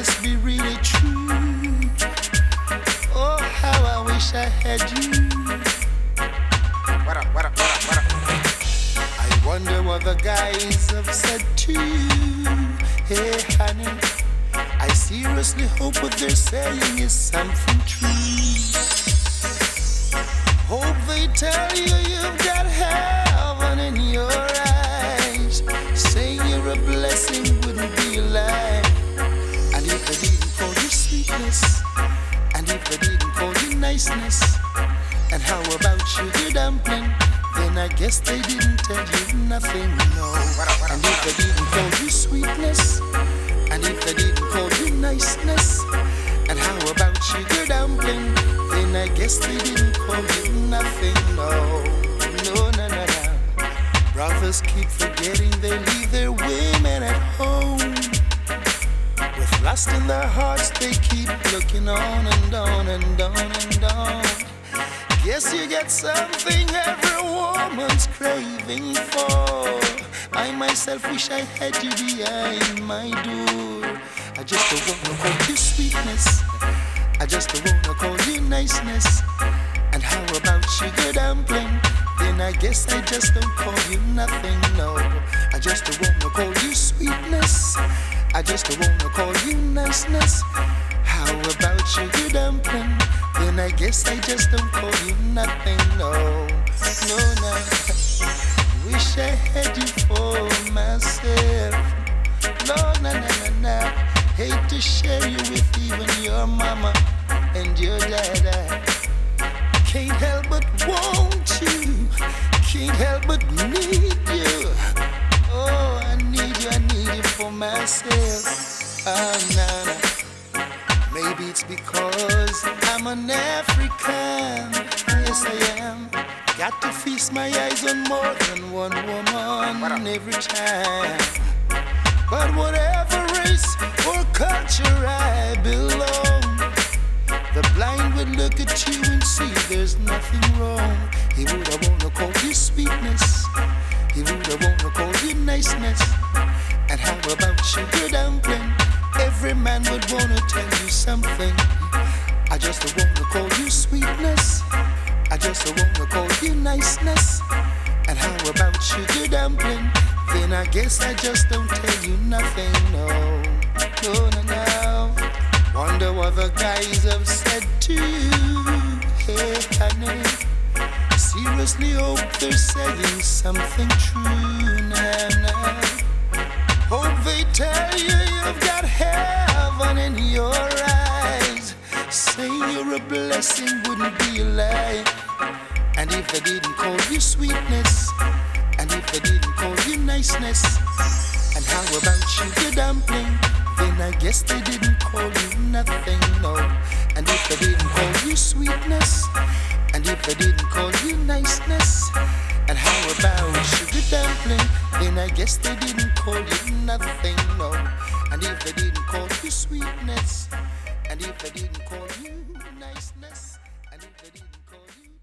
must be really true. Oh, how I wish I had you. What up, what up, what up, what up? I wonder what the guys have said to you. Hey, honey, I seriously hope what they're saying is something true. Hope they tell you you've got heaven in your eyes. Saying you're a blessing wouldn't be a lie. And if they didn't call you sweetness, and if they didn't call you niceness, and how about sugar dumpling, then I guess they didn't tell you nothing, no. And if they didn't call you sweetness, and if they didn't call you niceness, and how about sugar dumpling, then I guess they didn't call you nothing, no. No, no, no, no. Brothers keep forgetting they leave their women at home. With lust in their hearts, they keep looking on and on and on and on. Guess you get something every woman's craving for. I myself wish I had you behind my door. I just don't wanna call you sweetness, I just don't wanna call you niceness. And how about sugar dumpling? Then I guess I just don't call you nothing, no. I just don't wanna call you sweetness, I just don't wanna call you niceness. How about sugar dumpling? Then I guess I just don't call you nothing, no. No, no. Wish I had you for myself. No, no, no, no, no. Hate to share you with even your mama and your dada. Can't help but want you, can't help but need you. Oh, I need you for myself. Oh, no, no. Maybe it's because I'm an African. Yes, I am. Got to feast my eyes on more than one woman every time. But whatever race or culture I belong, the blind would look at you and see there's nothing wrong. He would have wanna call you sweetness, he would have wanna call you niceness. And how about sugar dumpling? Every man would wanna tell you something. I just don't wanna call you sweetness, I just don't wanna call you niceness. And how about sugar dumpling? Then I guess I just don't tell you nothing, no. No, no, no. Wonder what the guys have said to you. Hey, honey, seriously hope they're saying something true now, now. Hope they tell you you've got heaven in your eyes. Saying you're a blessing wouldn't be a lie. And if they didn't call you sweetness, and if they didn't call you niceness, and how about sugar dumpling, then I guess they didn't call you nothing, no. And if they didn't call you sweetness, and if they didn't call you niceness, and how about sugar dumpling, then I guess they didn't call you nothing, no. And if they didn't call you sweetness, and if they didn't call you niceness, and if they didn't call you